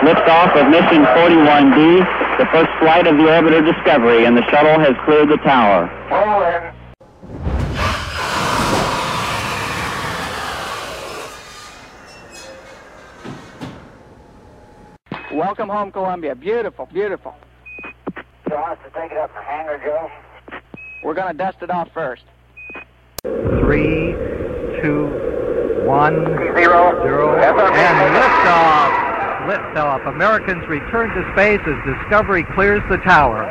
Liftoff of mission 41D, the first flight of the orbiter Discovery, and the shuttle has cleared the tower. Welcome home, Columbia. Beautiful, beautiful. So I have to take it up for hangar, Joe? We're going to dust it off first. 3, 2, 1, 0, and liftoff. Liftoff. Americans return to space as Discovery clears the tower.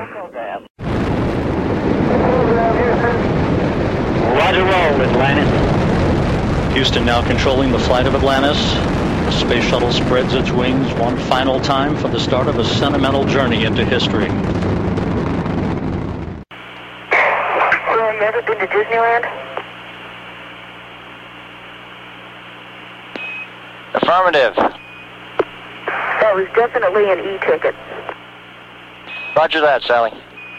Roger roll, Atlantis. Houston now controlling the flight of Atlantis. The space shuttle spreads its wings one final time for the start of a sentimental journey into history. So, you ever been to Disneyland? Affirmative. That was definitely an e-ticket. Roger that, Sally.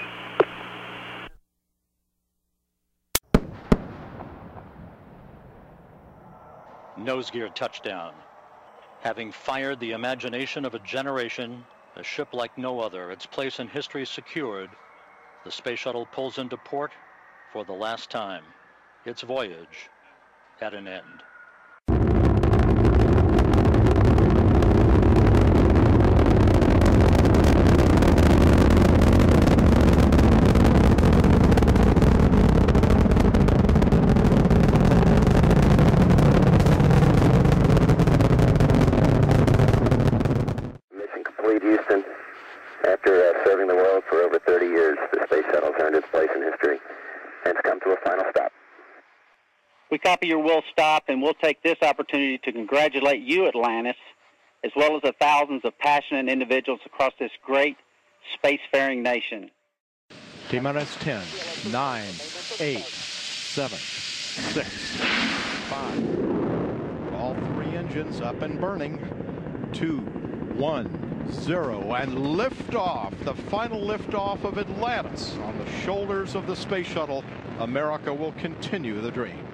Nose gear touchdown. Having fired the imagination of a generation, a ship like no other, its place in history secured, the space shuttle pulls into port for the last time. Its voyage at an end. Houston. After serving the world for over 30 years, the space shuttle's earned its place in history and it's come to a final stop. We copy your will stop, and we'll take this opportunity to congratulate you, Atlantis, as well as the thousands of passionate individuals across this great spacefaring nation. T-minus 10, 9, 8, 7, 6, 5. All three engines up and burning. 2, 1, 0, and liftoff. The final liftoff of Atlantis on the shoulders of the space shuttle. America will continue the dream.